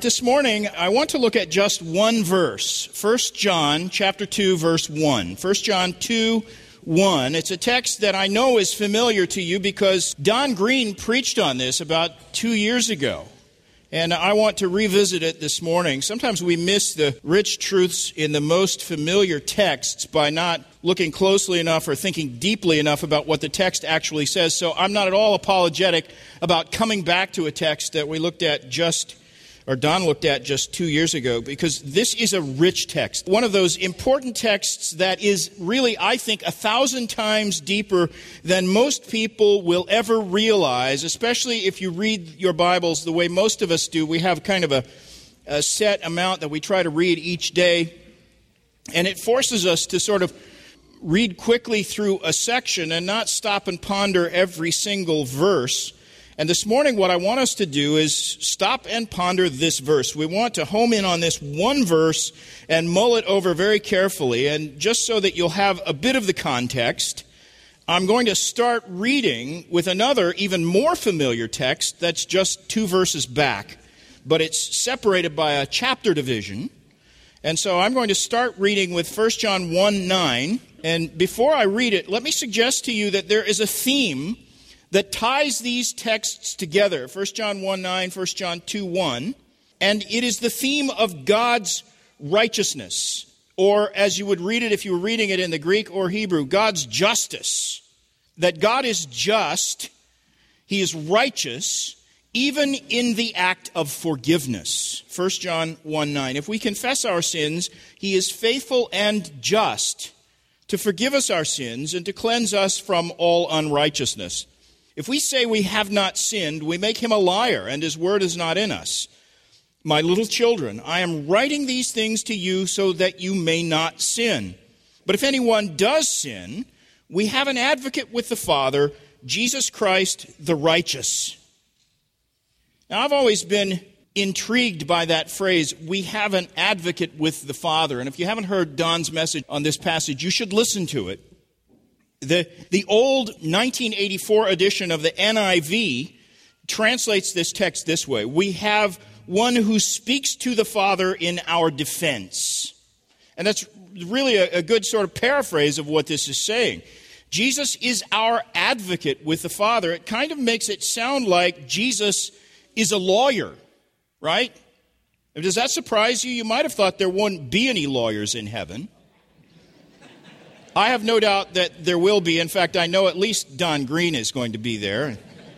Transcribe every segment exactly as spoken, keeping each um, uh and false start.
This morning, I want to look at just one verse, First John chapter two, verse one. First John two, one. It's a text that I know is familiar to you because Don Green preached on this about two years ago. And I want to revisit it this morning. Sometimes we miss the rich truths in the most familiar texts by not looking closely enough or thinking deeply enough about what the text actually says. So I'm not at all apologetic about coming back to a text that we looked at just or Don looked at just two years ago, because this is a rich text. One of those important texts that is really, I think, a thousand times deeper than most people will ever realize, especially if you read your Bibles the way most of us do. We have kind of a, a set amount that we try to read each day, and it forces us to sort of read quickly through a section and not stop and ponder every single verse. And this morning, what I want us to do is stop and ponder this verse. We want to home in on this one verse and mull it over very carefully. And just so that you'll have a bit of the context, I'm going to start reading with another, even more familiar text that's just two verses back, but it's separated by a chapter division. And so I'm going to start reading with First John one nine. And before I read it, let me suggest to you that there is a theme that ties these texts together, First John one nine, First John two one, and it is the theme of God's righteousness, or as you would read it if you were reading it in the Greek or Hebrew, God's justice. That God is just, He is righteous, even in the act of forgiveness. First John one nine. If we confess our sins, He is faithful and just to forgive us our sins and to cleanse us from all unrighteousness. If we say we have not sinned, we make Him a liar, and His word is not in us. My little children, I am writing these things to you so that you may not sin. But if anyone does sin, we have an advocate with the Father, Jesus Christ the righteous. Now, I've always been intrigued by that phrase, we have an advocate with the Father. And if you haven't heard Don's message on this passage, you should listen to it. The, the old nineteen eighty-four edition of the N I V translates this text this way. We have one who speaks to the Father in our defense. And that's really a, a good sort of paraphrase of what this is saying. Jesus is our advocate with the Father. It kind of makes it sound like Jesus is a lawyer, right? Does that surprise you? You might have thought there wouldn't be any lawyers in heaven. I have no doubt that there will be. In fact, I know at least Don Green is going to be there.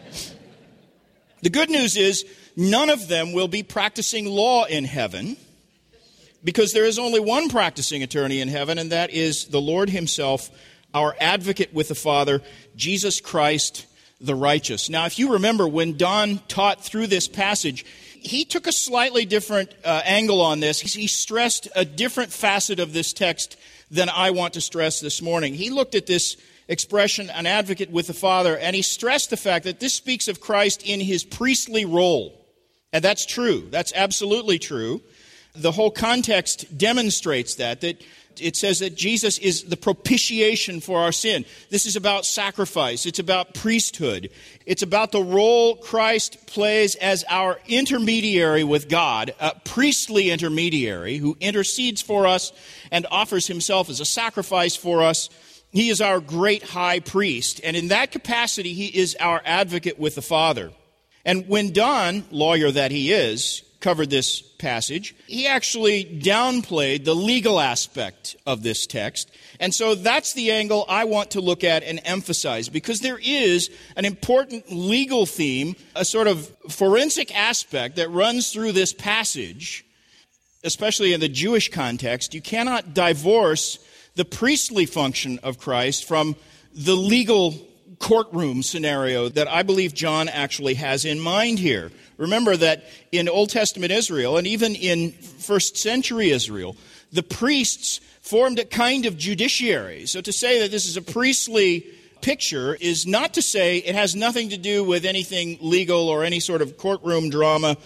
The good news is none of them will be practicing law in heaven, because there is only one practicing attorney in heaven, and that is the Lord Himself, our advocate with the Father, Jesus Christ the righteous. Now, if you remember when Don taught through this passage, he took a slightly different uh, angle on this. He stressed a different facet of this text than I want to stress this morning. He looked at this expression, an advocate with the Father, and he stressed the fact that this speaks of Christ in His priestly role. And that's true. That's absolutely true. The whole context demonstrates that, that it says that Jesus is the propitiation for our sin. This is about sacrifice. It's about priesthood. It's about the role Christ plays as our intermediary with God, a priestly intermediary who intercedes for us and offers Himself as a sacrifice for us. He is our great high priest, and in that capacity, He is our advocate with the Father. And when Don, lawyer that he is, covered this passage, he actually downplayed the legal aspect of this text. And so that's the angle I want to look at and emphasize, because there is an important legal theme, a sort of forensic aspect that runs through this passage, especially in the Jewish context. You cannot divorce the priestly function of Christ from the legal courtroom scenario that I believe John actually has in mind here. Remember that in Old Testament Israel, and even in first century Israel, the priests formed a kind of judiciary. So to say that this is a priestly picture is not to say it has nothing to do with anything legal or any sort of courtroom drama.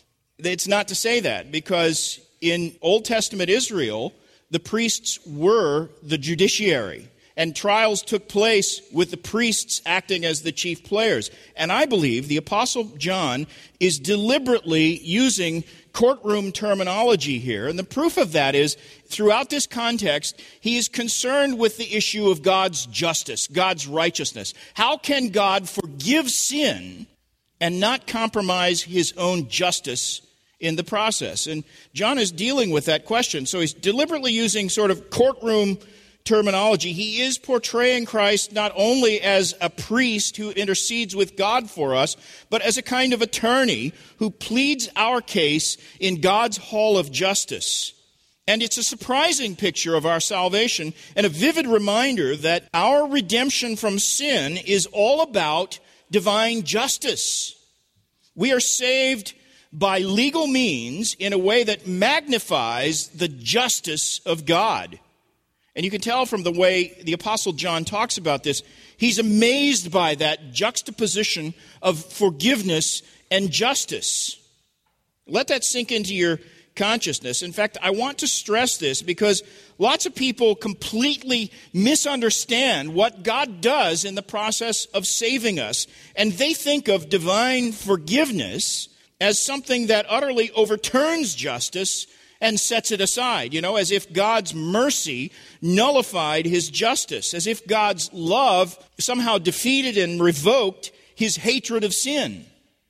It's not to say that, because in Old Testament Israel, the priests were the judiciary. And trials took place with the priests acting as the chief players. And I believe the Apostle John is deliberately using courtroom terminology here. And the proof of that is, throughout this context, he is concerned with the issue of God's justice, God's righteousness. How can God forgive sin and not compromise his own justice in the process? And John is dealing with that question. So he's deliberately using sort of courtroom terminology. He is portraying Christ not only as a priest who intercedes with God for us, but as a kind of attorney who pleads our case in God's hall of justice. And it's a surprising picture of our salvation and a vivid reminder that our redemption from sin is all about divine justice. We are saved by legal means in a way that magnifies the justice of God. And you can tell from the way the Apostle John talks about this, he's amazed by that juxtaposition of forgiveness and justice. Let that sink into your consciousness. In fact, I want to stress this because lots of people completely misunderstand what God does in the process of saving us. And they think of divine forgiveness as something that utterly overturns justice and sets it aside, you know, as if God's mercy nullified his justice, as if God's love somehow defeated and revoked his hatred of sin.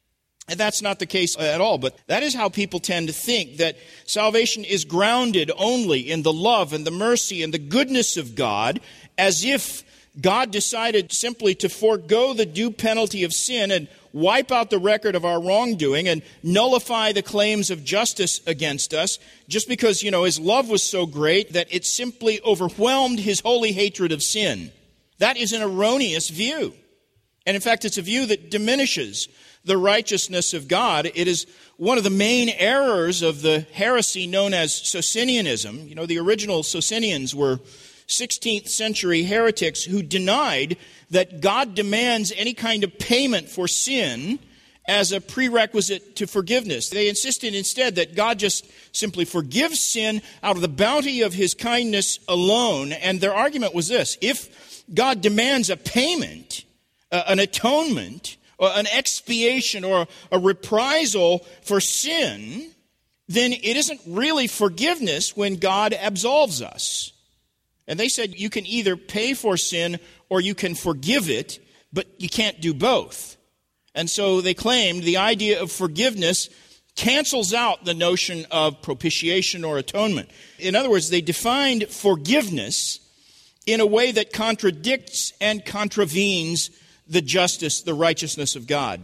And that's not the case at all, but that is how people tend to think, that salvation is grounded only in the love and the mercy and the goodness of God, as if God decided simply to forego the due penalty of sin and wipe out the record of our wrongdoing and nullify the claims of justice against us just because, you know, his love was so great that it simply overwhelmed his holy hatred of sin. That is an erroneous view. And in fact, it's a view that diminishes the righteousness of God. It is one of the main errors of the heresy known as Socinianism. You know, the original Socinians were sixteenth century heretics who denied that God demands any kind of payment for sin as a prerequisite to forgiveness. They insisted instead that God just simply forgives sin out of the bounty of his kindness alone. And their argument was this: if God demands a payment, uh, an atonement, or an expiation, or a reprisal for sin, then it isn't really forgiveness when God absolves us. And they said you can either pay for sin or you can forgive it, but you can't do both. And so they claimed the idea of forgiveness cancels out the notion of propitiation or atonement. In other words, they defined forgiveness in a way that contradicts and contravenes the justice, the righteousness of God.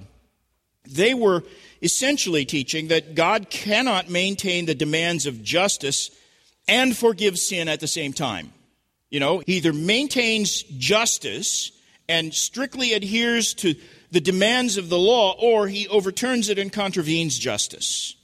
They were essentially teaching that God cannot maintain the demands of justice and forgive sin at the same time. You know, he either maintains justice and strictly adheres to the demands of the law, or he overturns it and contravenes justice.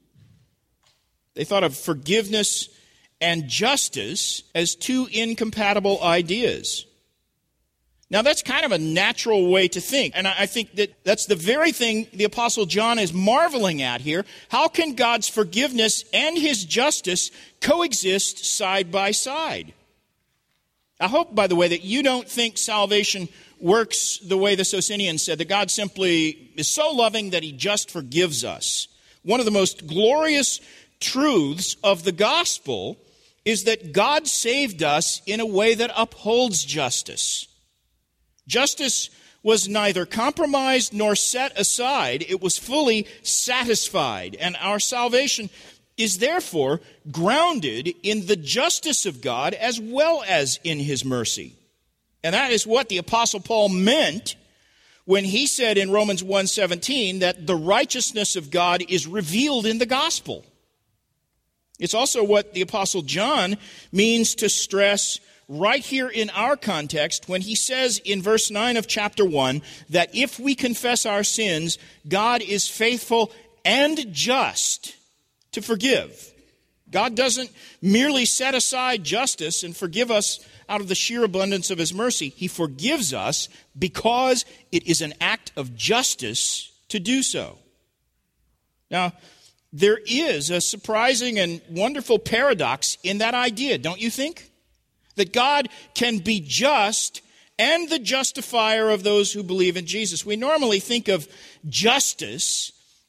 They thought of forgiveness and justice as two incompatible ideas. Now, that's kind of a natural way to think, and I think that that's the very thing the Apostle John is marveling at here. How can God's forgiveness and his justice coexist side by side? I hope, by the way, that you don't think salvation works the way the Socinians said, that God simply is so loving that he just forgives us. One of the most glorious truths of the gospel is that God saved us in a way that upholds justice. Justice was neither compromised nor set aside. It was fully satisfied. And our salvation is therefore grounded in the justice of God as well as in his mercy. And that is what the Apostle Paul meant when he said in Romans one seventeen that the righteousness of God is revealed in the gospel. It's also what the Apostle John means to stress right here in our context when he says in verse nine of chapter one that if we confess our sins, God is faithful and just to forgive. God doesn't merely set aside justice and forgive us out of the sheer abundance of his mercy. He forgives us because it is an act of justice to do so. Now, there is a surprising and wonderful paradox in that idea, don't you think? That God can be just and the justifier of those who believe in Jesus. We normally think of justice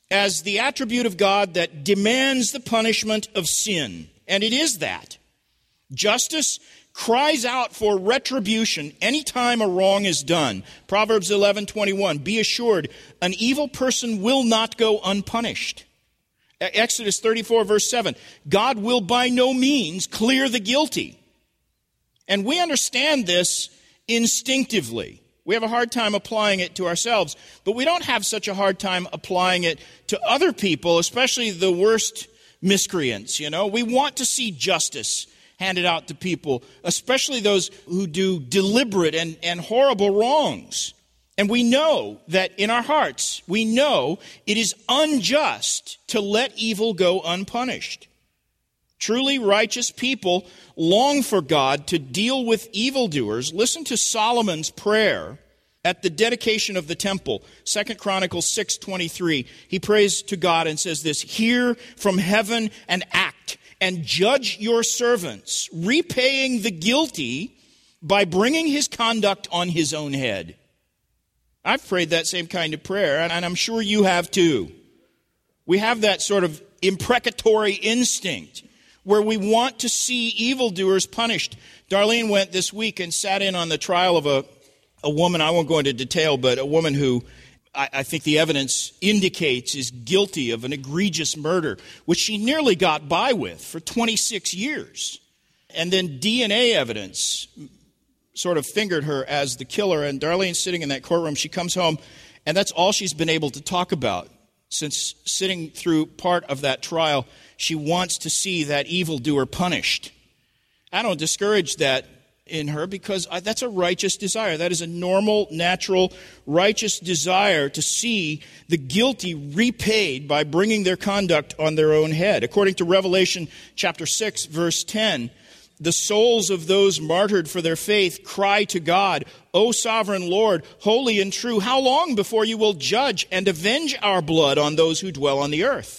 as the attribute of God that demands the punishment of sin. And it is that. Justice cries out for retribution anytime a wrong is done. Proverbs eleven twenty-one, be assured, an evil person will not go unpunished. Exodus thirty-four, verse seven, God will by no means clear the guilty. And we understand this instinctively. We have a hard time applying it to ourselves, but we don't have such a hard time applying it to other people, especially the worst miscreants, you know. We want to see justice handed out to people, especially those who do deliberate and, and horrible wrongs. And we know that in our hearts, we know it is unjust to let evil go unpunished. Truly righteous people long for God to deal with evildoers. Listen to Solomon's prayer at the dedication of the temple. Second Chronicles six twenty-three. He prays to God and says this, hear from heaven and act, and judge your servants, repaying the guilty by bringing his conduct on his own head. I've prayed that same kind of prayer, and I'm sure you have too. We have that sort of imprecatory instinct where we want to see evildoers punished. Darlene went this week and sat in on the trial of a, a woman, I won't go into detail, but a woman who I, I think the evidence indicates is guilty of an egregious murder, which she nearly got by with for twenty-six years. And then D N A evidence sort of fingered her as the killer. And Darlene's sitting in that courtroom. She comes home, and that's all she's been able to talk about since sitting through part of that trial. She wants to see that evildoer punished. I don't discourage that in her because that's a righteous desire. That is a normal, natural, righteous desire to see the guilty repaid by bringing their conduct on their own head. According to Revelation chapter six, verse ten, the souls of those martyred for their faith cry to God, O sovereign Lord, holy and true, how long before you will judge and avenge our blood on those who dwell on the earth?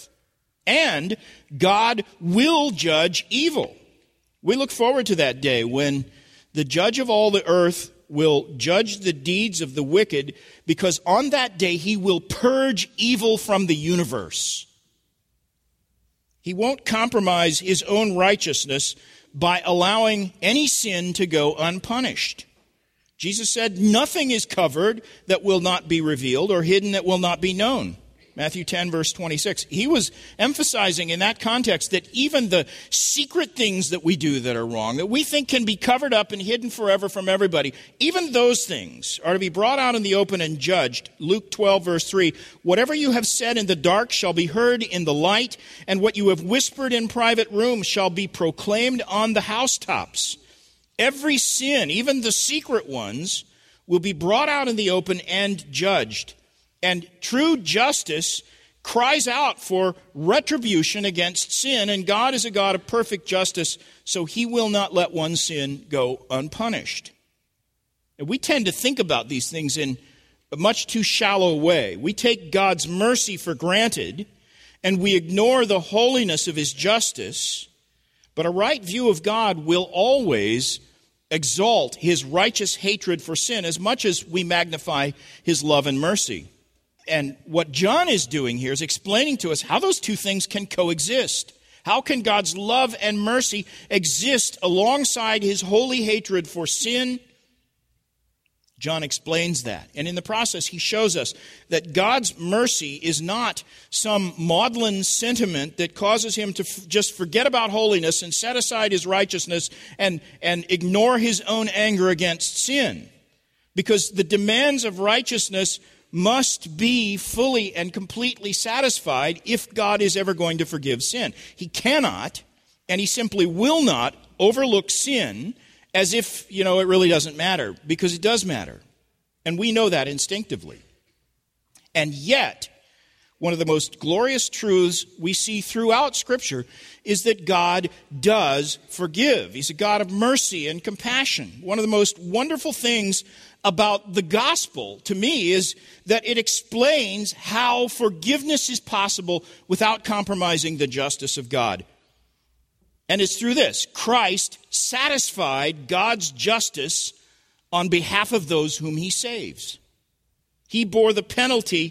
And God will judge evil. We look forward to that day when the judge of all the earth will judge the deeds of the wicked, because on that day he will purge evil from the universe. He won't compromise his own righteousness by allowing any sin to go unpunished. Jesus said, nothing is covered that will not be revealed, or hidden that will not be known. Matthew ten, verse twenty-six. He was emphasizing in that context that even the secret things that we do that are wrong, that we think can be covered up and hidden forever from everybody, even those things are to be brought out in the open and judged. Luke twelve, verse three. Whatever you have said in the dark shall be heard in the light, and what you have whispered in private rooms shall be proclaimed on the housetops. Every sin, even the secret ones, will be brought out in the open and judged. And true justice cries out for retribution against sin, and God is a God of perfect justice, so he will not let one sin go unpunished. And we tend to think about these things in a much too shallow way. We take God's mercy for granted, and we ignore the holiness of his justice, but a right view of God will always exalt his righteous hatred for sin as much as we magnify his love and mercy. And what John is doing here is explaining to us how those two things can coexist. How can God's love and mercy exist alongside his holy hatred for sin? John explains that. And in the process, he shows us that God's mercy is not some maudlin sentiment that causes him to f- just forget about holiness and set aside his righteousness and, and ignore his own anger against sin. Because the demands of righteousness must be fully and completely satisfied if God is ever going to forgive sin. He cannot, and he simply will not, overlook sin as if, you know, it really doesn't matter, because it does matter. And we know that instinctively. And yet, one of the most glorious truths we see throughout Scripture is that God does forgive. He's a God of mercy and compassion. One of the most wonderful things about the gospel, to me, is that it explains how forgiveness is possible without compromising the justice of God. And it's through this. Christ satisfied God's justice on behalf of those whom he saves. He bore the penalty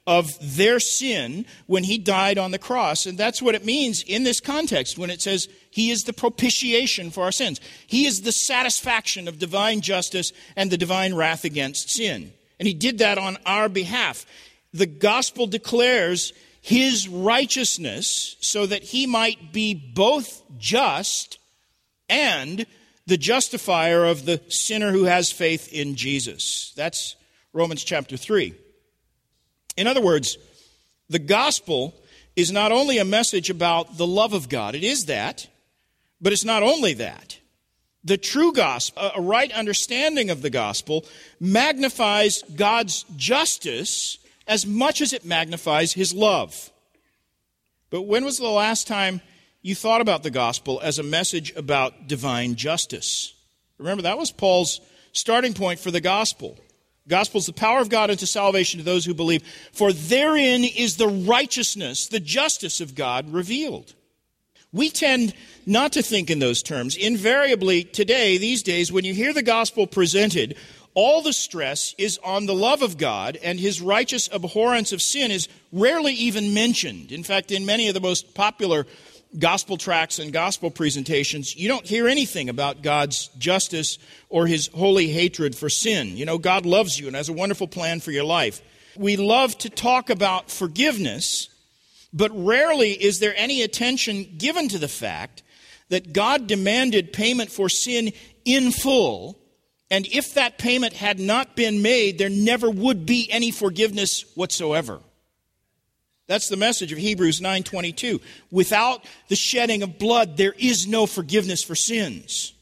of their sin when he died on the cross. And that's what it means in this context when it says he is the propitiation for our sins. He is the satisfaction of divine justice and the divine wrath against sin. And he did that on our behalf. The gospel declares his righteousness so that he might be both just and the justifier of the sinner who has faith in Jesus. That's Romans chapter three. In other words, the gospel is not only a message about the love of God. It is that, but it's not only that. The true gospel, a right understanding of the gospel, magnifies God's justice as much as it magnifies his love. But when was the last time you thought about the gospel as a message about divine justice? Remember, that was Paul's starting point for the gospel. Gospel is the power of God unto salvation to those who believe. For therein is the righteousness, the justice of God revealed. We tend not to think in those terms. Invariably, today, these days, when you hear the gospel presented, all the stress is on the love of God, and his righteous abhorrence of sin is rarely even mentioned. In fact, in many of the most popular gospel tracts and gospel presentations, you don't hear anything about God's justice or his holy hatred for sin. You know, God loves you and has a wonderful plan for your life. We love to talk about forgiveness, but rarely is there any attention given to the fact that God demanded payment for sin in full, and if that payment had not been made, there never would be any forgiveness whatsoever. That's the message of Hebrews nine twenty-two. Without the shedding of blood, there is no forgiveness for sins.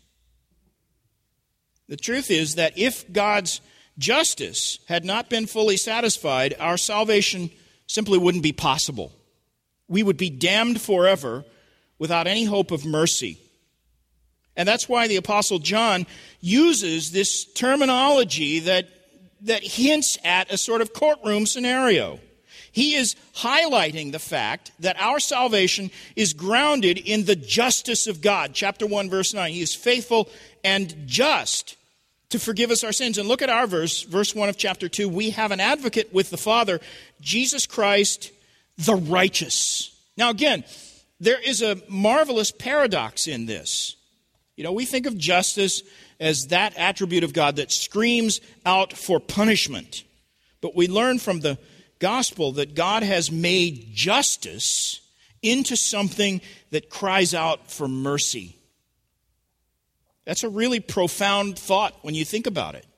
The truth is that if God's justice had not been fully satisfied, our salvation simply wouldn't be possible. We would be damned forever without any hope of mercy. And that's why the Apostle John uses this terminology that, that hints at a sort of courtroom scenario. He is highlighting the fact that our salvation is grounded in the justice of God. Chapter one, verse nine. He is faithful and just to forgive us our sins. And look at our verse, verse one of chapter two. We have an advocate with the Father, Jesus Christ, the righteous. Now again, there is a marvelous paradox in this. You know, we think of justice as that attribute of God that screams out for punishment. But we learn from the gospel that God has made justice into something that cries out for mercy. That's a really profound thought when you think about it.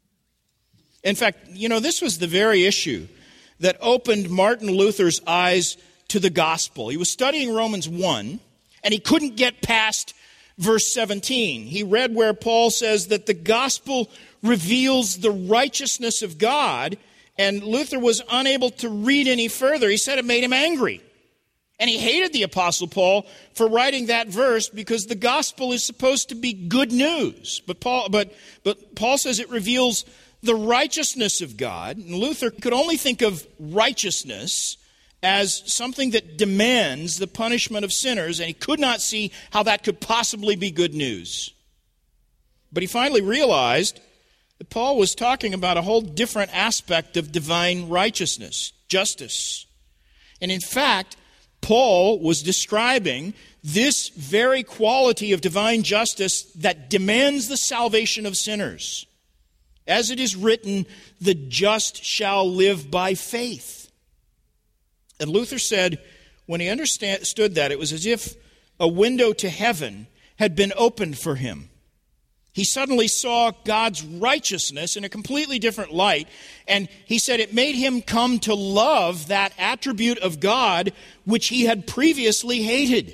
In fact, you know, this was the very issue that opened Martin Luther's eyes to the gospel. He was studying Romans one, and he couldn't get past verse seventeen. He read where Paul says that the gospel reveals the righteousness of God, and Luther was unable to read any further. He said it made him angry. And he hated the Apostle Paul for writing that verse because the gospel is supposed to be good news. But Paul, but, but Paul says it reveals the righteousness of God. And Luther could only think of righteousness as something that demands the punishment of sinners, and he could not see how that could possibly be good news. But he finally realized that Paul was talking about a whole different aspect of divine righteousness, justice. And in fact, Paul was describing this very quality of divine justice that demands the salvation of sinners. As it is written, the just shall live by faith. And Luther said, when he understood that, it was as if a window to heaven had been opened for him. He suddenly saw God's righteousness in a completely different light, and he said it made him come to love that attribute of God which he had previously hated.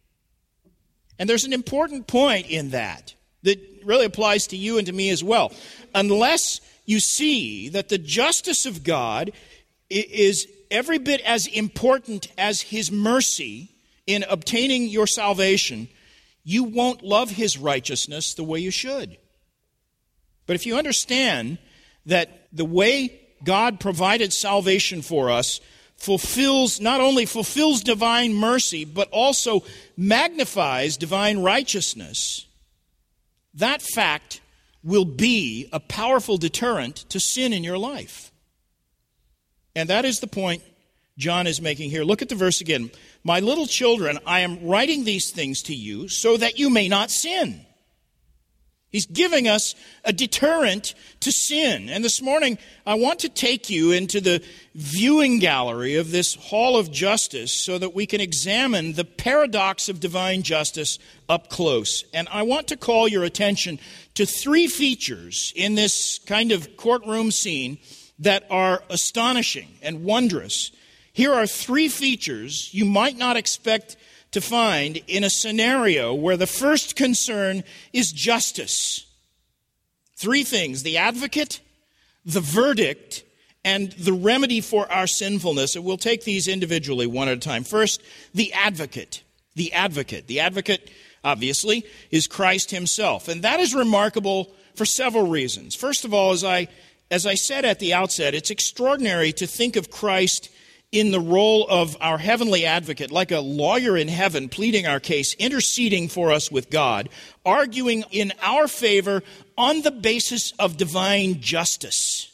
And there's an important point in that that really applies to you and to me as well. Unless you see that the justice of God is every bit as important as his mercy in obtaining your salvation, you won't love his righteousness the way you should. But if you understand that the way God provided salvation for us fulfills, not only fulfills divine mercy, but also magnifies divine righteousness, that fact will be a powerful deterrent to sin in your life. And that is the point John is making here. Look at the verse again. My little children, I am writing these things to you so that you may not sin. He's giving us a deterrent to sin. And this morning, I want to take you into the viewing gallery of this hall of justice so that we can examine the paradox of divine justice up close. And I want to call your attention to three features in this kind of courtroom scene that are astonishing and wondrous. Here are three features you might not expect to find in a scenario where the first concern is justice. Three things: the advocate, the verdict, and the remedy for our sinfulness. And we'll take these individually one at a time. First, the advocate. The advocate. The advocate, obviously, is Christ himself. And that is remarkable for several reasons. First of all, as I, as I said at the outset, it's extraordinary to think of Christ in the role of our heavenly advocate, like a lawyer in heaven pleading our case, interceding for us with God, arguing in our favor on the basis of divine justice.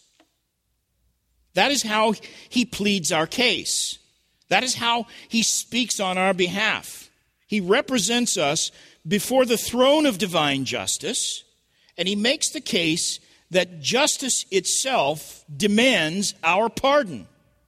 That is how he pleads our case. That is how he speaks on our behalf. He represents us before the throne of divine justice, and he makes the case that justice itself demands our pardon.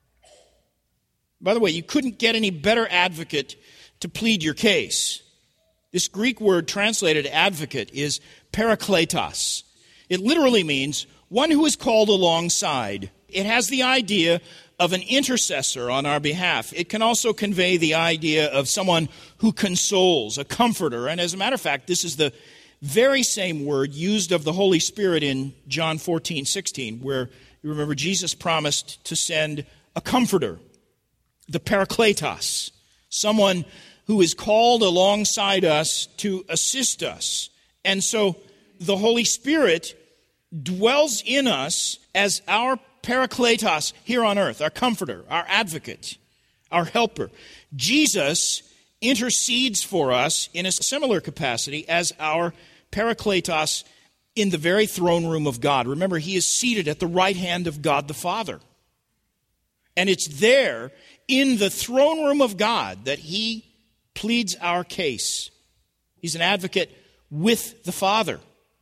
By the way, you couldn't get any better advocate to plead your case. This Greek word translated advocate is parakletos. It literally means one who is called alongside. It has the idea of an intercessor on our behalf. It can also convey the idea of someone who consoles, a comforter. And as a matter of fact, this is the very same word used of the Holy Spirit in John fourteen sixteen, where you remember Jesus promised to send a comforter. The parakletos, someone who is called alongside us to assist us. And so the Holy Spirit dwells in us as our parakletos here on earth, our comforter, our advocate, our helper. Jesus intercedes for us in a similar capacity as our parakletos in the very throne room of God. Remember, he is seated at the right hand of God the Father. And it's there in the throne room of God that he pleads our case. He's an advocate with the Father.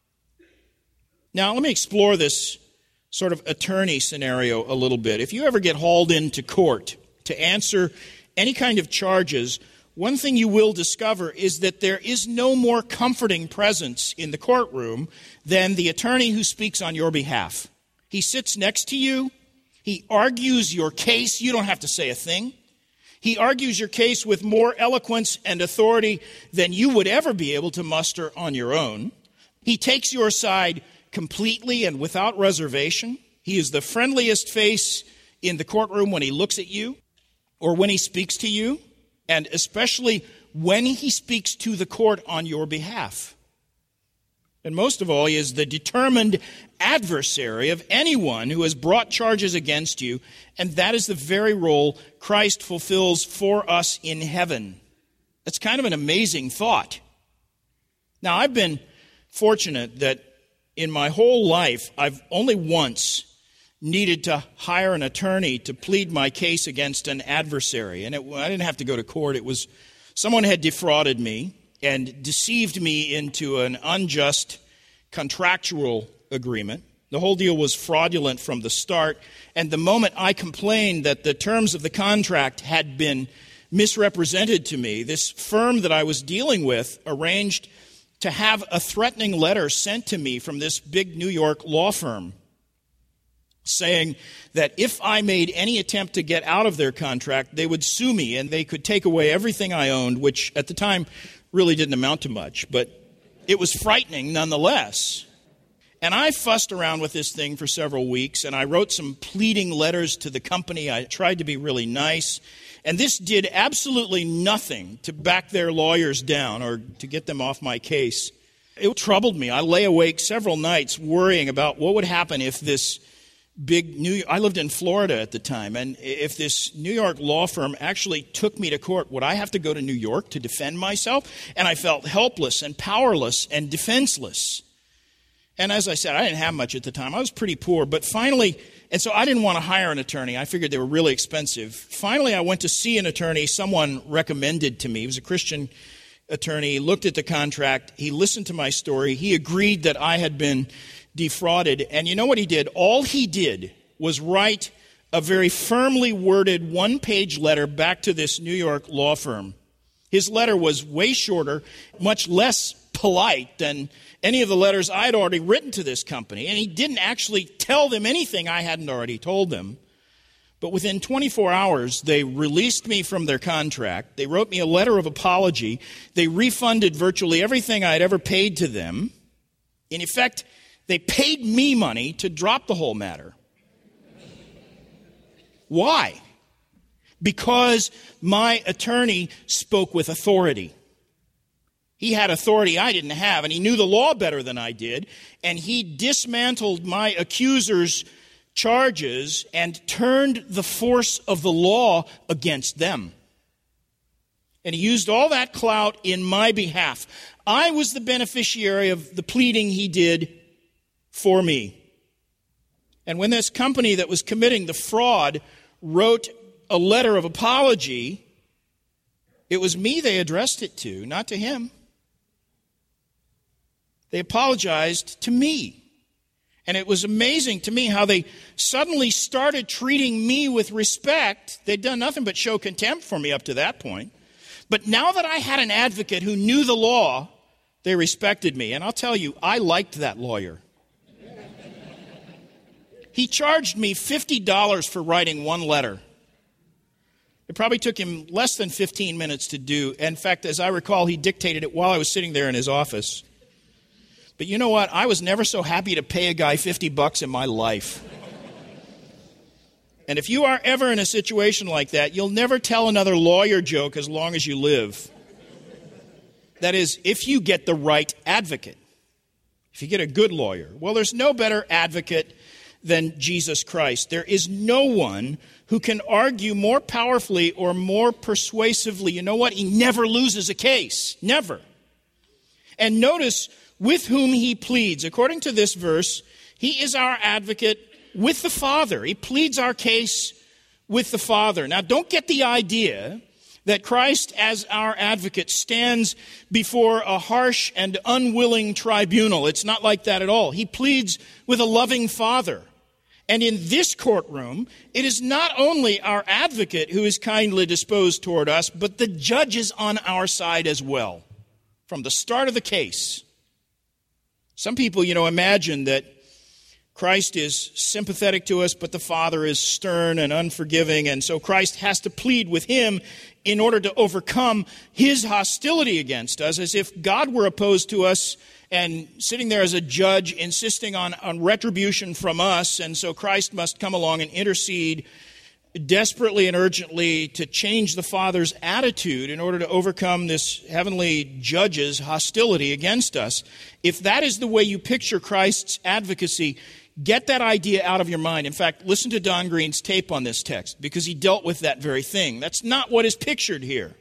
Now, let me explore this sort of attorney scenario a little bit. If you ever get hauled into court to answer any kind of charges, one thing you will discover is that there is no more comforting presence in the courtroom than the attorney who speaks on your behalf. He sits next to you. He argues your case. You don't have to say a thing. He argues your case with more eloquence and authority than you would ever be able to muster on your own. He takes your side completely and without reservation. He is the friendliest face in the courtroom when he looks at you or when he speaks to you, and especially when he speaks to the court on your behalf. And most of all, he is the determined adversary of anyone who has brought charges against you, and that is the very role Christ fulfills for us in heaven. That's kind of an amazing thought. Now, I've been fortunate that in my whole life, I've only once needed to hire an attorney to plead my case against an adversary, and it, I didn't have to go to court. It was someone had defrauded me and deceived me into an unjust contractual agreement. The whole deal was fraudulent from the start, and the moment I complained that the terms of the contract had been misrepresented to me, this firm that I was dealing with arranged to have a threatening letter sent to me from this big New York law firm saying that if I made any attempt to get out of their contract, they would sue me and they could take away everything I owned, which at the time really didn't amount to much, but it was frightening nonetheless. And I fussed around with this thing for several weeks, and I wrote some pleading letters to the company. I tried to be really nice, and this did absolutely nothing to back their lawyers down or to get them off my case. It troubled me. I lay awake several nights worrying about what would happen if this big New I lived in Florida at the time, and if this New York law firm actually took me to court, would I have to go to New York to defend myself? And I felt helpless and powerless and defenseless. And as I said, I didn't have much at the time. I was pretty poor. But finally, and so I didn't want to hire an attorney. I figured they were really expensive. Finally, I went to see an attorney someone recommended to me. He was a Christian attorney. He looked at the contract. He listened to my story. He agreed that I had been defrauded. And you know what he did? All he did was write a very firmly worded one-page letter back to this New York law firm. His letter was way shorter, much less polite than any of the letters I had already written to this company. And he didn't actually tell them anything I hadn't already told them. But within twenty-four hours, they released me from their contract. They wrote me a letter of apology. They refunded virtually everything I had ever paid to them. In effect, they paid me money to drop the whole matter. Why? Because my attorney spoke with authority. He had authority I didn't have, and he knew the law better than I did, and he dismantled my accuser's charges and turned the force of the law against them. And he used all that clout in my behalf. I was the beneficiary of the pleading he did for me. And when this company that was committing the fraud wrote a letter of apology, it was me they addressed it to, not to him. They apologized to me. And it was amazing to me how they suddenly started treating me with respect. They'd done nothing but show contempt for me up to that point. But now that I had an advocate who knew the law, they respected me. And I'll tell you, I liked that lawyer. He charged me fifty dollars for writing one letter. It probably took him less than fifteen minutes to do. In fact, as I recall, he dictated it while I was sitting there in his office. But you know what? I was never so happy to pay a guy fifty bucks in my life. And if you are ever in a situation like that, you'll never tell another lawyer joke as long as you live. That is, if you get the right advocate. If you get a good lawyer. Well, there's no better advocate than Jesus Christ. There is no one who can argue more powerfully or more persuasively. You know what? He never loses a case. Never. And notice with whom he pleads. According to this verse, he is our advocate with the Father. He pleads our case with the Father. Now, don't get the idea that Christ as our advocate stands before a harsh and unwilling tribunal. It's not like that at all. He pleads with a loving Father. And in this courtroom, it is not only our advocate who is kindly disposed toward us, but the judge is on our side as well, from the start of the case. Some people, you know, imagine that Christ is sympathetic to us, but the Father is stern and unforgiving, and so Christ has to plead with him in order to overcome his hostility against us, as if God were opposed to us and sitting there as a judge insisting on, on retribution from us, and so Christ must come along and intercede desperately and urgently to change the Father's attitude in order to overcome this heavenly judge's hostility against us. If that is the way you picture Christ's advocacy, get that idea out of your mind. In fact, listen to Don Green's tape on this text, because he dealt with that very thing. That's not what is pictured here.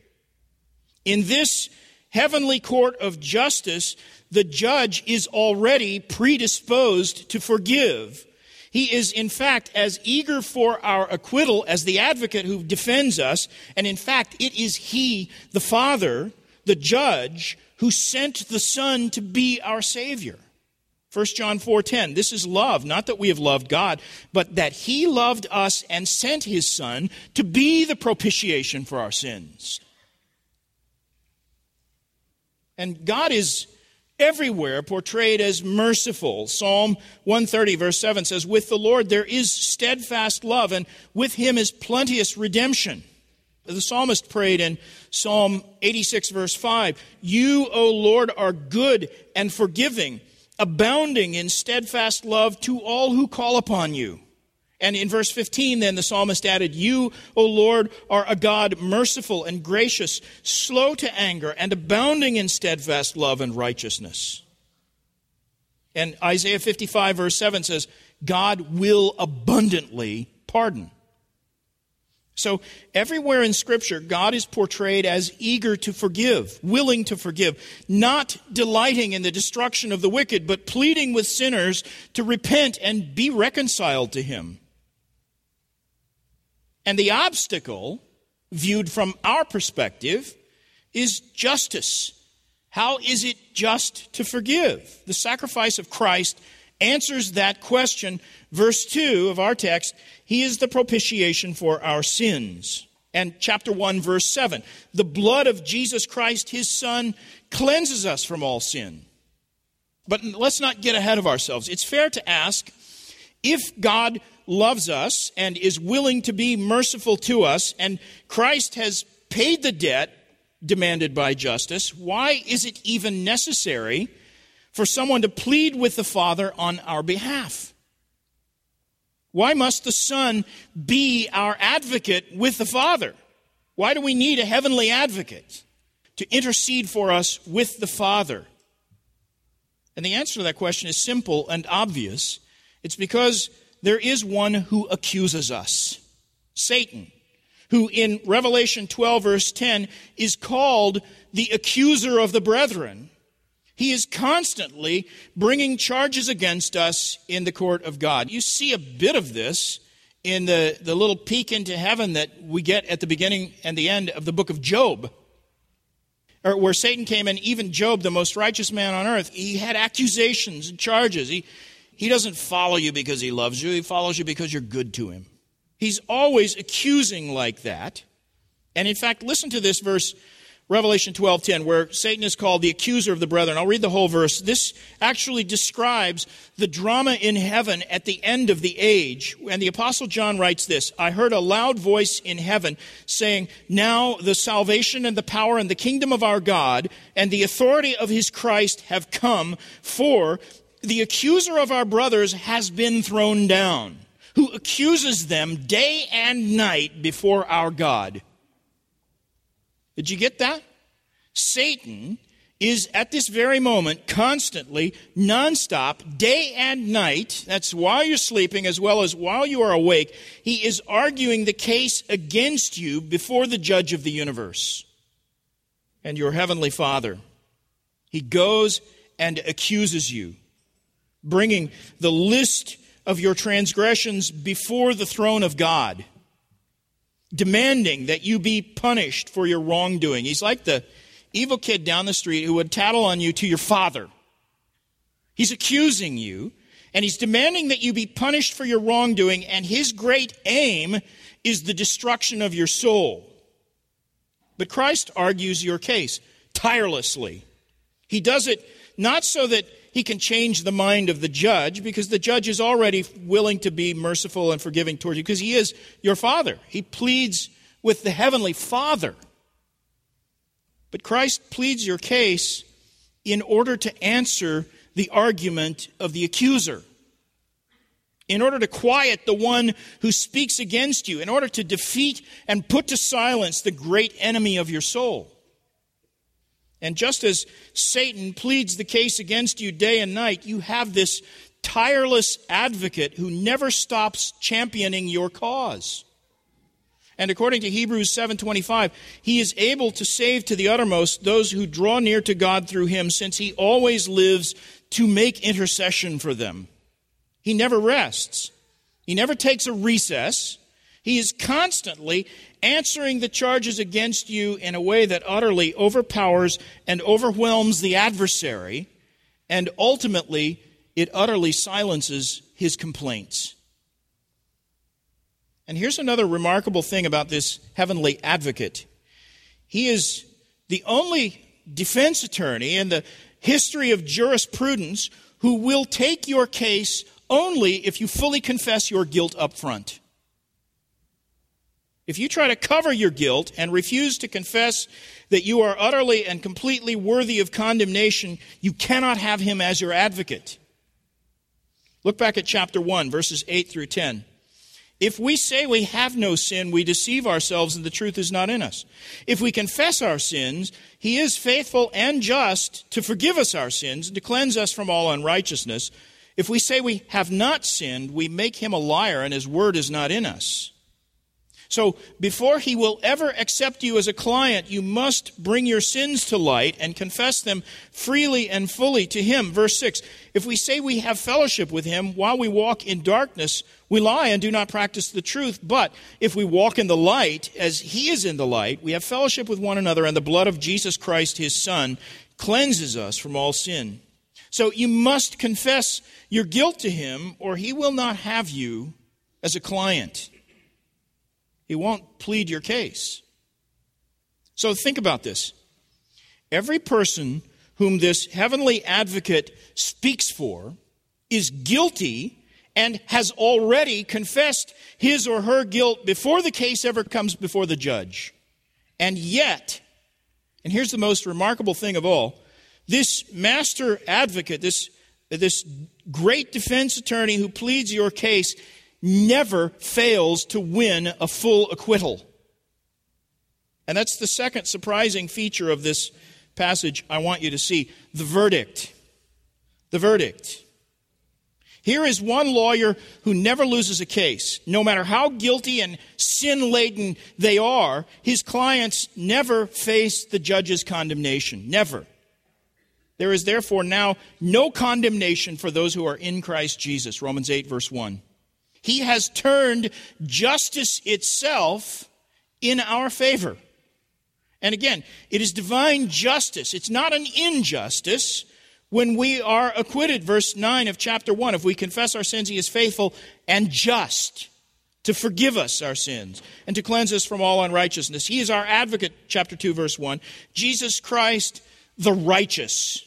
In this heavenly court of justice, the judge is already predisposed to forgive. He is, in fact, as eager for our acquittal as the advocate who defends us. And in fact, it is he, the Father, the judge, who sent the Son to be our Savior. First John four ten, this is love, not that we have loved God, but that he loved us and sent his Son to be the propitiation for our sins. And God is everywhere portrayed as merciful. Psalm one thirty, verse seven says, with the Lord there is steadfast love, and with him is plenteous redemption. The psalmist prayed in Psalm eighty-six, verse five, you, O Lord, are good and forgiving, abounding in steadfast love to all who call upon you. And in verse fifteen, then, the psalmist added, you, O Lord, are a God merciful and gracious, slow to anger, and abounding in steadfast love and righteousness. And Isaiah fifty-five, verse seven says, God will abundantly pardon. So everywhere in Scripture, God is portrayed as eager to forgive, willing to forgive, not delighting in the destruction of the wicked, but pleading with sinners to repent and be reconciled to Him. And the obstacle, viewed from our perspective, is justice. How is it just to forgive? The sacrifice of Christ answers that question. Verse two of our text, He is the propitiation for our sins. And chapter one, verse seven, the blood of Jesus Christ, His Son, cleanses us from all sin. But let's not get ahead of ourselves. It's fair to ask, if God loves us and is willing to be merciful to us, and Christ has paid the debt demanded by justice, why is it even necessary for someone to plead with the Father on our behalf? Why must the Son be our advocate with the Father? Why do we need a heavenly advocate to intercede for us with the Father? And the answer to that question is simple and obvious. It's because there is one who accuses us, Satan, who in Revelation twelve, verse ten, is called the accuser of the brethren. He is constantly bringing charges against us in the court of God. You see a bit of this in the, the little peek into heaven that we get at the beginning and the end of the book of Job, or where Satan came and even Job, the most righteous man on earth, he had accusations and charges. He, he doesn't follow you because he loves you. He follows you because you're good to him. He's always accusing like that. And in fact, listen to this verse, Revelation twelve ten, where Satan is called the accuser of the brethren. I'll read the whole verse. This actually describes the drama in heaven at the end of the age. And the Apostle John writes this, I heard a loud voice in heaven saying, now the salvation and the power and the kingdom of our God and the authority of His Christ have come, for the accuser of our brothers has been thrown down, who accuses them day and night before our God. Did you get that? Satan is at this very moment constantly, nonstop, day and night, that's while you're sleeping as well as while you are awake, he is arguing the case against you before the judge of the universe and your heavenly Father. He goes and accuses you, bringing the list of your transgressions before the throne of God, demanding that you be punished for your wrongdoing. He's like the evil kid down the street who would tattle on you to your father. He's accusing you, and he's demanding that you be punished for your wrongdoing, and his great aim is the destruction of your soul. But Christ argues your case tirelessly. He does it not so that he can change the mind of the judge, because the judge is already willing to be merciful and forgiving toward you, because he is your Father. He pleads with the heavenly Father. But Christ pleads your case in order to answer the argument of the accuser, in order to quiet the one who speaks against you, in order to defeat and put to silence the great enemy of your soul. And just as Satan pleads the case against you day and night, you have this tireless advocate who never stops championing your cause. And according to Hebrews seven twenty-five, he is able to save to the uttermost those who draw near to God through him, since he always lives to make intercession for them. He never rests. He never takes a recess. He is constantly answering the charges against you in a way that utterly overpowers and overwhelms the adversary, and ultimately it utterly silences his complaints. And here's another remarkable thing about this heavenly advocate. He is the only defense attorney in the history of jurisprudence who will take your case only if you fully confess your guilt up front. If you try to cover your guilt and refuse to confess that you are utterly and completely worthy of condemnation, you cannot have him as your advocate. Look back at chapter one, verses eight through ten. If we say we have no sin, we deceive ourselves and the truth is not in us. If we confess our sins, he is faithful and just to forgive us our sins and to cleanse us from all unrighteousness. If we say we have not sinned, we make him a liar and his word is not in us. So before he will ever accept you as a client, you must bring your sins to light and confess them freely and fully to him. Verse six, if we say we have fellowship with him while we walk in darkness, we lie and do not practice the truth. But if we walk in the light, as he is in the light, we have fellowship with one another, and the blood of Jesus Christ, his Son, cleanses us from all sin. So you must confess your guilt to him, or he will not have you as a client. He won't plead your case. So think about this. Every person whom this heavenly advocate speaks for is guilty and has already confessed his or her guilt before the case ever comes before the judge. And yet, and here's the most remarkable thing of all, this master advocate, this, this great defense attorney who pleads your case, never fails to win a full acquittal. And that's the second surprising feature of this passage I want you to see. The verdict. The verdict. Here is one lawyer who never loses a case. No matter how guilty and sin-laden they are, his clients never face the judge's condemnation. Never. There is therefore now no condemnation for those who are in Christ Jesus. Romans eight, verse one. He has turned justice itself in our favor. And again, it is divine justice. It's not an injustice when we are acquitted. Verse nine of chapter one, if we confess our sins, he is faithful and just to forgive us our sins and to cleanse us from all unrighteousness. He is our advocate, chapter two, verse one. Jesus Christ, the righteous.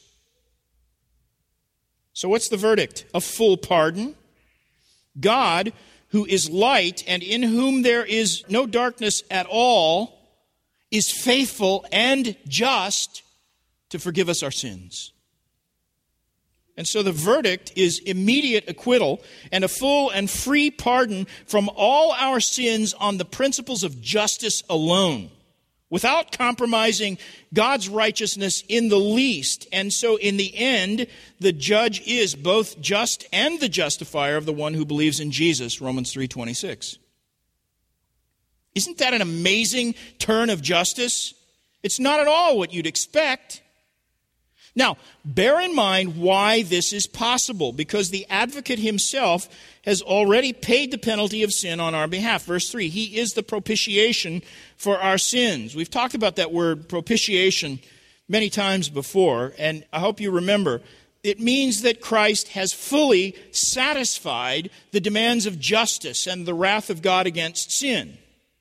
So what's the verdict? A full pardon. God, who is light and in whom there is no darkness at all, is faithful and just to forgive us our sins. And so the verdict is immediate acquittal and a full and free pardon from all our sins on the principles of justice alone, without compromising God's righteousness in the least. And so in the end, the judge is both just and the justifier of the one who believes in Jesus, Romans three twenty-six. Isn't that an amazing turn of justice? It's not at all what you'd expect. Now, bear in mind why this is possible, because the advocate himself has already paid the penalty of sin on our behalf. Verse three, he is the propitiation for our sins. We've talked about that word propitiation many times before, and I hope you remember, it means that Christ has fully satisfied the demands of justice and the wrath of God against sin.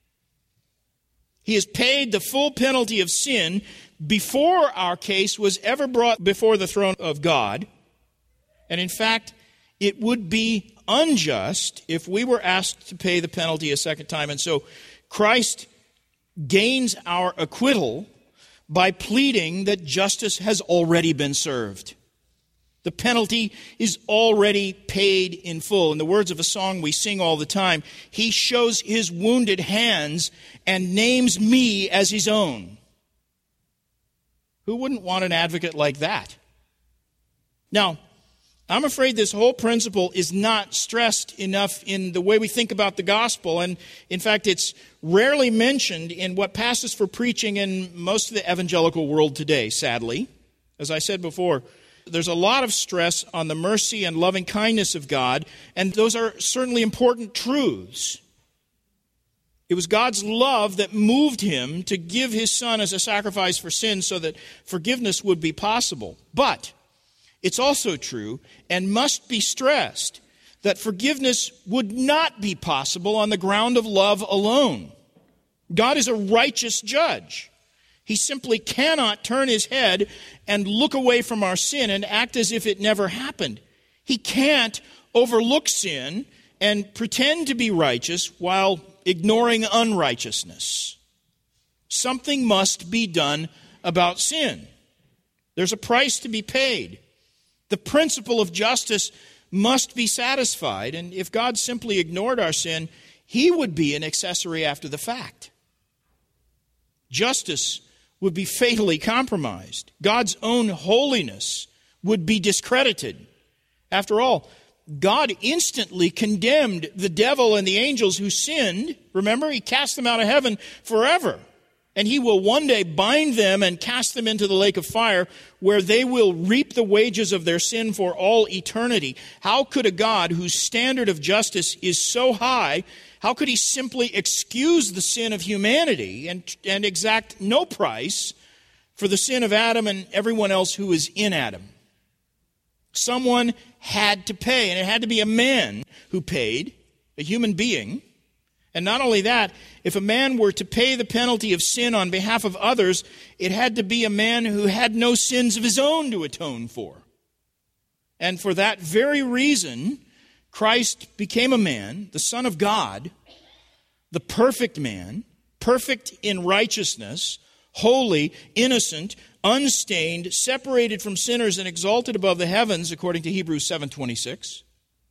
He has paid the full penalty of sin before our case was ever brought before the throne of God. And in fact, it would be unjust if we were asked to pay the penalty a second time. And so Christ gains our acquittal by pleading that justice has already been served. The penalty is already paid in full. In the words of a song we sing all the time, he shows his wounded hands and names me as his own. Who wouldn't want an advocate like that? Now, I'm afraid this whole principle is not stressed enough in the way we think about the gospel. And in fact, it's rarely mentioned in what passes for preaching in most of the evangelical world today, sadly. As I said before, there's a lot of stress on the mercy and loving kindness of God, and those are certainly important truths. It was God's love that moved him to give his Son as a sacrifice for sin so that forgiveness would be possible. But it's also true and must be stressed that forgiveness would not be possible on the ground of love alone. God is a righteous judge. He simply cannot turn his head and look away from our sin and act as if it never happened. He can't overlook sin and pretend to be righteous while ignoring unrighteousness. Something must be done about sin. There's a price to be paid. The principle of justice must be satisfied, and if God simply ignored our sin, he would be an accessory after the fact. Justice would be fatally compromised. God's own holiness would be discredited. After all, God instantly condemned the devil and the angels who sinned. Remember, he cast them out of heaven forever. And he will one day bind them and cast them into the lake of fire, where they will reap the wages of their sin for all eternity. How could a God whose standard of justice is so high, how could he simply excuse the sin of humanity and, and exact no price for the sin of Adam and everyone else who is in Adam? Someone had to pay, and it had to be a man who paid, a human being. And not only that, if a man were to pay the penalty of sin on behalf of others, it had to be a man who had no sins of his own to atone for. And for that very reason, Christ became a man, the Son of God, the perfect man, perfect in righteousness, holy, innocent, unstained, separated from sinners and exalted above the heavens, according to Hebrews seven twenty-six.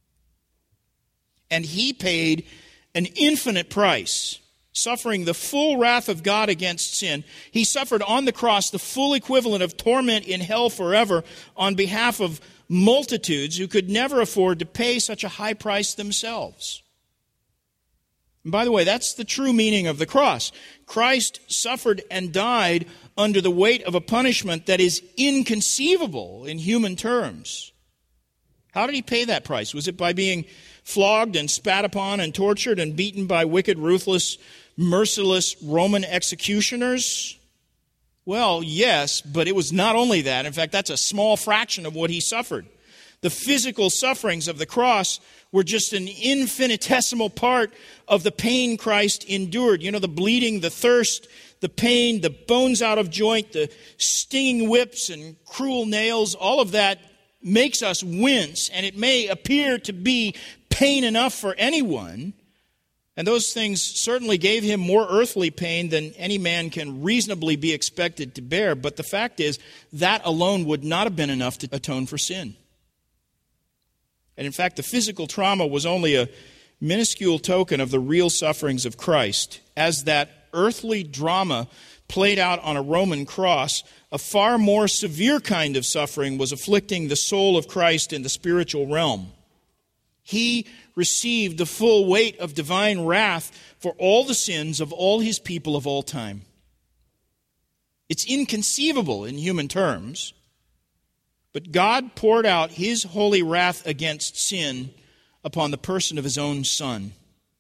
And he paid an infinite price, suffering the full wrath of God against sin. He suffered on the cross the full equivalent of torment in hell forever on behalf of multitudes who could never afford to pay such a high price themselves. And by the way, that's the true meaning of the cross. Christ suffered and died under the weight of a punishment that is inconceivable in human terms. How did he pay that price? Was it by being flogged and spat upon and tortured and beaten by wicked, ruthless, merciless Roman executioners? Well, yes, but it was not only that. In fact, that's a small fraction of what he suffered. The physical sufferings of the cross were just an infinitesimal part of the pain Christ endured. You know, the bleeding, the thirst, the pain, the bones out of joint, the stinging whips and cruel nails, all of that makes us wince, and it may appear to be pain enough for anyone. And those things certainly gave him more earthly pain than any man can reasonably be expected to bear. But the fact is, that alone would not have been enough to atone for sin. And in fact, the physical trauma was only a minuscule token of the real sufferings of Christ. As that earthly drama played out on a Roman cross, a far more severe kind of suffering was afflicting the soul of Christ in the spiritual realm. He received the full weight of divine wrath for all the sins of all his people of all time. It's inconceivable in human terms, but God poured out his holy wrath against sin upon the person of his own Son.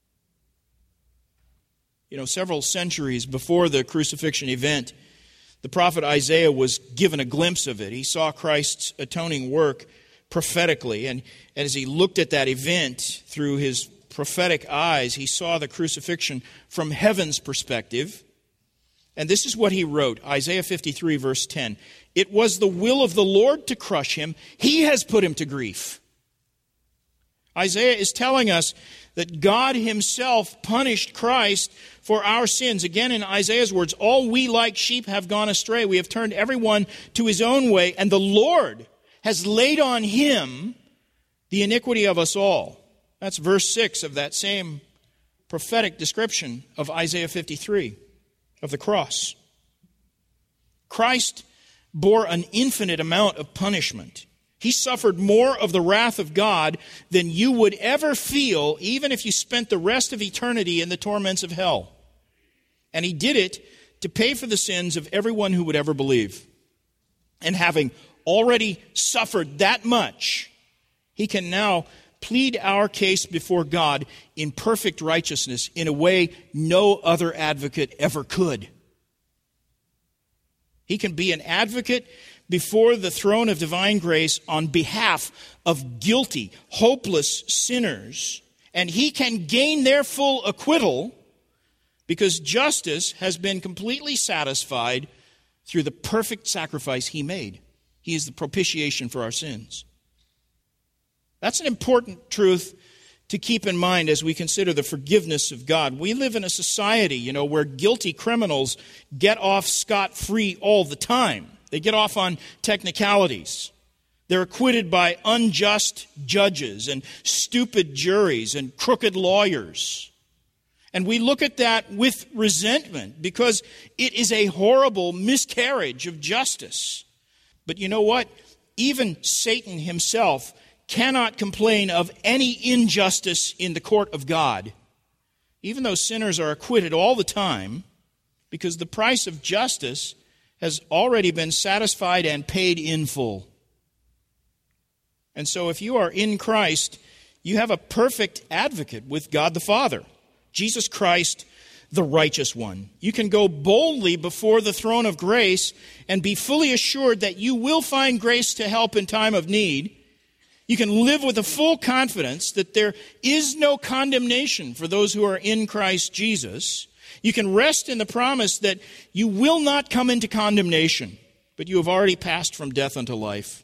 You know, several centuries before the crucifixion event, the prophet Isaiah was given a glimpse of it. He saw Christ's atoning work prophetically, and as he looked at that event through his prophetic eyes, he saw the crucifixion from heaven's perspective. And this is what he wrote, Isaiah fifty-three, verse ten. It was the will of the Lord to crush him. He has put him to grief. Isaiah is telling us that God himself punished Christ for our sins. Again, in Isaiah's words, all we like sheep have gone astray. We have turned everyone to his own way, and the Lord has laid on him the iniquity of us all. That's verse six of that same prophetic description of Isaiah fifty-three, of the cross. Christ bore an infinite amount of punishment. He suffered more of the wrath of God than you would ever feel, even if you spent the rest of eternity in the torments of hell. And he did it to pay for the sins of everyone who would ever believe. And having already suffered that much, he can now plead our case before God in perfect righteousness in a way no other advocate ever could. He can be an advocate before the throne of divine grace on behalf of guilty, hopeless sinners, and he can gain their full acquittal because justice has been completely satisfied through the perfect sacrifice he made. He is the propitiation for our sins. That's an important truth to keep in mind as we consider the forgiveness of God. We live in a society, you know, where guilty criminals get off scot-free all the time. They get off on technicalities. They're acquitted by unjust judges and stupid juries and crooked lawyers. And we look at that with resentment because it is a horrible miscarriage of justice. But you know what? Even Satan himself cannot complain of any injustice in the court of God, even though sinners are acquitted all the time, because the price of justice has already been satisfied and paid in full. And so if you are in Christ, you have a perfect advocate with God the Father, Jesus Christ, the righteous one. You can go boldly before the throne of grace and be fully assured that you will find grace to help in time of need. You can live with a full confidence that there is no condemnation for those who are in Christ Jesus. You can rest in the promise that you will not come into condemnation, but you have already passed from death unto life.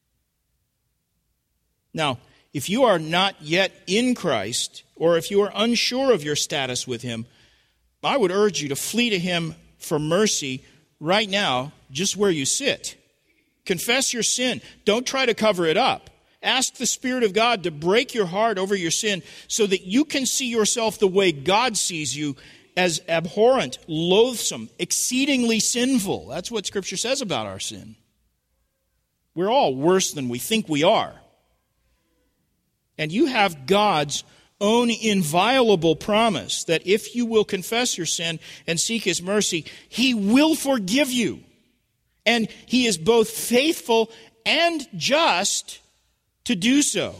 Now, if you are not yet in Christ, or if you are unsure of your status with Him, I would urge you to flee to Him for mercy right now, just where you sit. Confess your sin. Don't try to cover it up. Ask the Spirit of God to break your heart over your sin so that you can see yourself the way God sees you, as abhorrent, loathsome, exceedingly sinful. That's what Scripture says about our sin. We're all worse than we think we are. And you have God's own inviolable promise that if you will confess your sin and seek His mercy, He will forgive you. And He is both faithful and just to do so.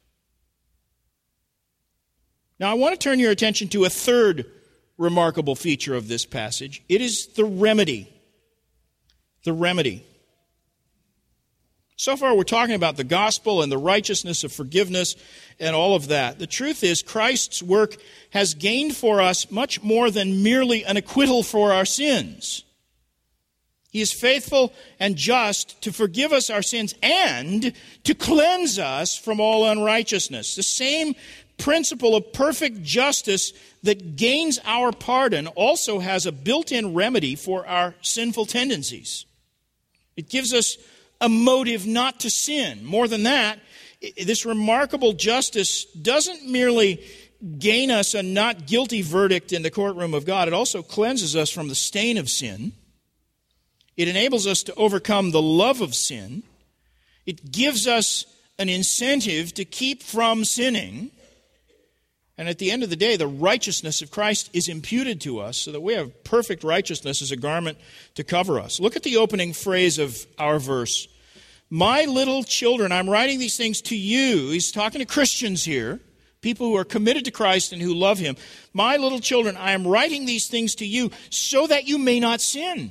Now, I want to turn your attention to a third remarkable feature of this passage. It is the remedy. The remedy. So far, we're talking about the gospel and the righteousness of forgiveness and all of that. The truth is, Christ's work has gained for us much more than merely an acquittal for our sins. He is faithful and just to forgive us our sins and to cleanse us from all unrighteousness. The same principle of perfect justice that gains our pardon also has a built-in remedy for our sinful tendencies. It gives us a motive not to sin. More than that, this remarkable justice doesn't merely gain us a not guilty verdict in the courtroom of God, it also cleanses us from the stain of sin. It enables us to overcome the love of sin. It gives us an incentive to keep from sinning. And at the end of the day, the righteousness of Christ is imputed to us so that we have perfect righteousness as a garment to cover us. Look at the opening phrase of our verse. My little children, I'm writing these things to you. He's talking to Christians here, people who are committed to Christ and who love Him. My little children, I am writing these things to you so that you may not sin.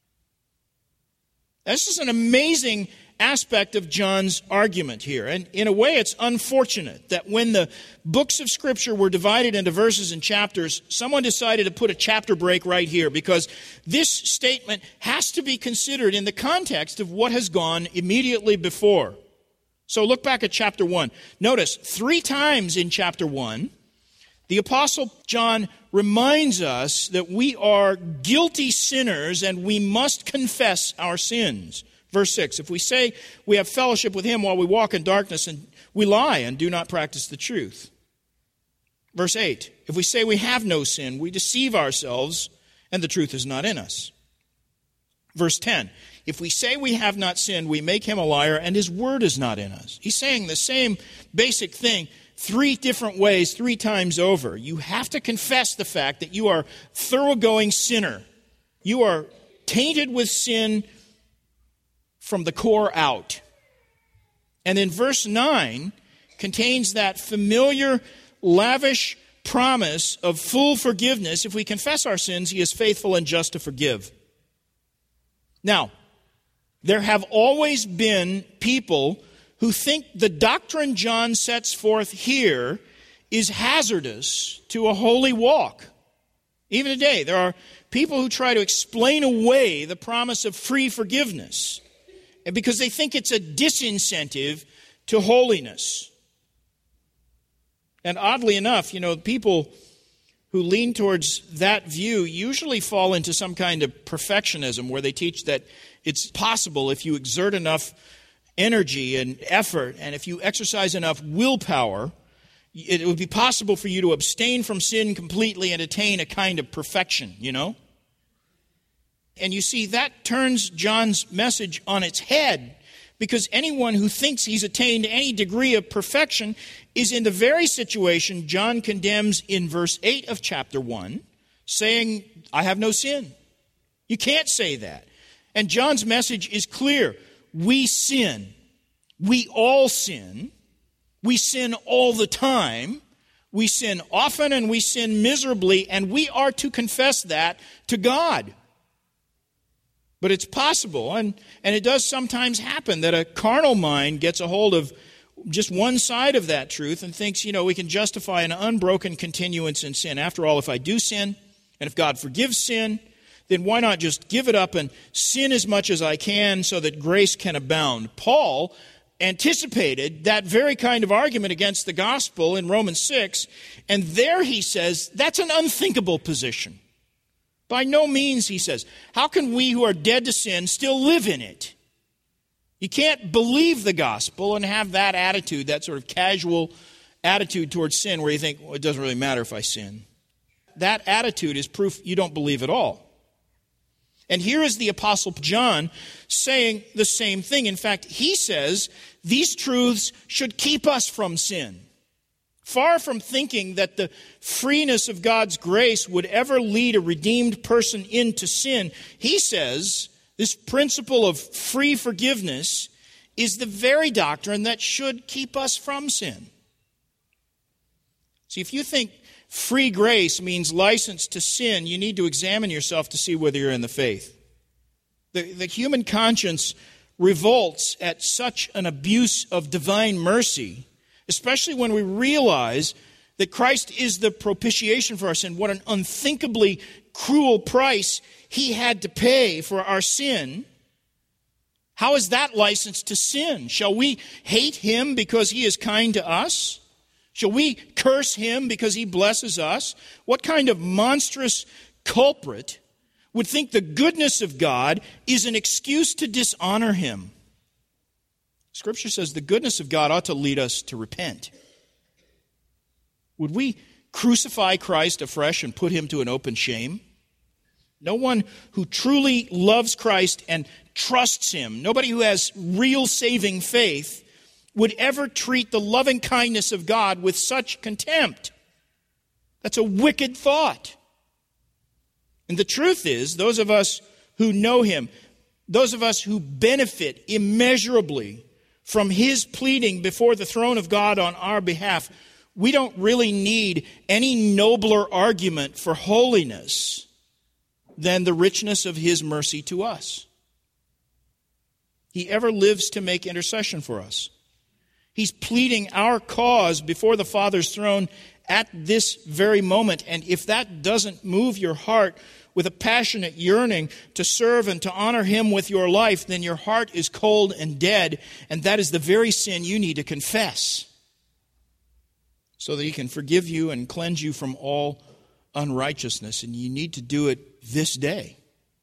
This is an amazing aspect of John's argument here. And in a way, it's unfortunate that when the books of Scripture were divided into verses and chapters, someone decided to put a chapter break right here, because this statement has to be considered in the context of what has gone immediately before. So look back at chapter one. Notice, three times in chapter one, the Apostle John reminds us that we are guilty sinners and we must confess our sins. Verse six, if we say we have fellowship with Him while we walk in darkness, and we lie and do not practice the truth. Verse eight, if we say we have no sin, we deceive ourselves and the truth is not in us. Verse ten, if we say we have not sinned, we make Him a liar and His word is not in us. He's saying the same basic thing three different ways, three times over. You have to confess the fact that you are a thoroughgoing sinner. You are tainted with sin from the core out. And then verse nine contains that familiar, lavish promise of full forgiveness. If we confess our sins, He is faithful and just to forgive. Now, there have always been people who think the doctrine John sets forth here is hazardous to a holy walk. Even today, there are people who try to explain away the promise of free forgiveness because they think it's a disincentive to holiness. And oddly enough, you know, people who lean towards that view usually fall into some kind of perfectionism where they teach that it's possible if you exert enough energy and effort and if you exercise enough willpower, it would be possible for you to abstain from sin completely and attain a kind of perfection, you know? And you see, that turns John's message on its head, because anyone who thinks he's attained any degree of perfection is in the very situation John condemns in verse eight of chapter one, saying, I have no sin. You can't say that. And John's message is clear. We sin. We all sin. We sin all the time. We sin often and we sin miserably, and we are to confess that to God. But it's possible, and, and it does sometimes happen, that a carnal mind gets a hold of just one side of that truth and thinks, you know, we can justify an unbroken continuance in sin. After all, if I do sin, and if God forgives sin, then why not just give it up and sin as much as I can so that grace can abound? Paul anticipated that very kind of argument against the gospel in Romans six, and there he says that's an unthinkable position. By no means, he says, how can we who are dead to sin still live in it? You can't believe the gospel and have that attitude, that sort of casual attitude towards sin where you think, well, it doesn't really matter if I sin. That attitude is proof you don't believe at all. And here is the Apostle John saying the same thing. In fact, he says these truths should keep us from sin. Far from thinking that the freeness of God's grace would ever lead a redeemed person into sin, he says this principle of free forgiveness is the very doctrine that should keep us from sin. See, if you think free grace means license to sin, you need to examine yourself to see whether you're in the faith. The, the human conscience revolts at such an abuse of divine mercy, especially when we realize that Christ is the propitiation for our sin. What an unthinkably cruel price he had to pay for our sin. How is that license to sin? Shall we hate him because he is kind to us? Shall we curse him because he blesses us? What kind of monstrous culprit would think the goodness of God is an excuse to dishonor him? Scripture says the goodness of God ought to lead us to repent. Would we crucify Christ afresh and put him to an open shame? No one who truly loves Christ and trusts him, nobody who has real saving faith, would ever treat the loving kindness of God with such contempt. That's a wicked thought. And the truth is, those of us who know him, those of us who benefit immeasurably from his pleading before the throne of God on our behalf, we don't really need any nobler argument for holiness than the richness of his mercy to us. He ever lives to make intercession for us. He's pleading our cause before the Father's throne at this very moment. And if that doesn't move your heart with a passionate yearning to serve and to honor him with your life, then your heart is cold and dead, and that is the very sin you need to confess so that he can forgive you and cleanse you from all unrighteousness. And you need to do it this day.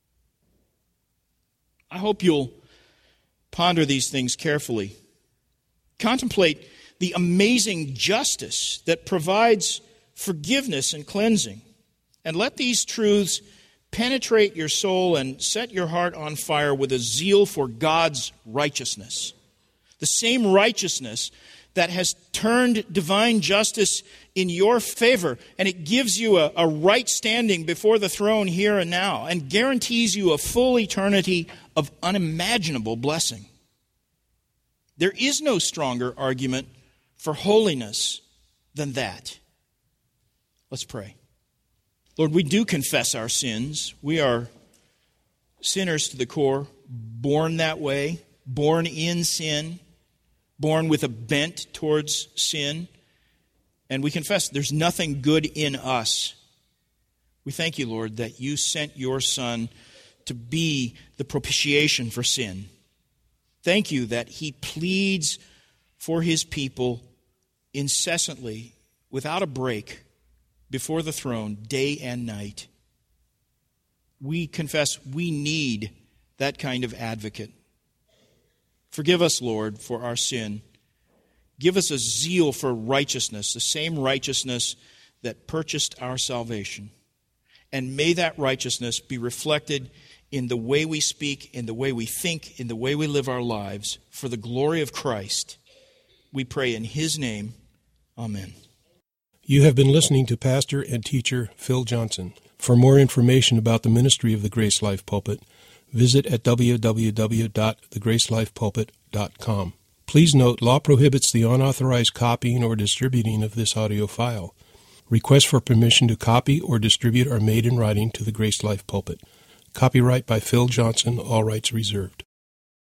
I hope you'll ponder these things carefully. Contemplate the amazing justice that provides forgiveness and cleansing. And let these truths penetrate your soul and set your heart on fire with a zeal for God's righteousness. The same righteousness that has turned divine justice in your favor, and it gives you a, a right standing before the throne here and now, and guarantees you a full eternity of unimaginable blessing. There is no stronger argument for holiness than that. Let's pray. Lord, we do confess our sins. We are sinners to the core, born that way, born in sin, born with a bent towards sin. And we confess there's nothing good in us. We thank you, Lord, that you sent your Son to be the propitiation for sin. Thank you that he pleads for his people incessantly, without a break, before the throne, day and night. We confess we need that kind of advocate. Forgive us, Lord, for our sin. Give us a zeal for righteousness, the same righteousness that purchased our salvation. And may that righteousness be reflected in the way we speak, in the way we think, in the way we live our lives, for the glory of Christ. We pray in His name. Amen. You have been listening to Pastor and teacher Phil Johnson. For more information about the ministry of the Grace Life Pulpit, visit at w w w dot the grace life pulpit dot com. Please note, law prohibits the unauthorized copying or distributing of this audio file. Requests for permission to copy or distribute are made in writing to the Grace Life Pulpit. Copyright by Phil Johnson, all rights reserved.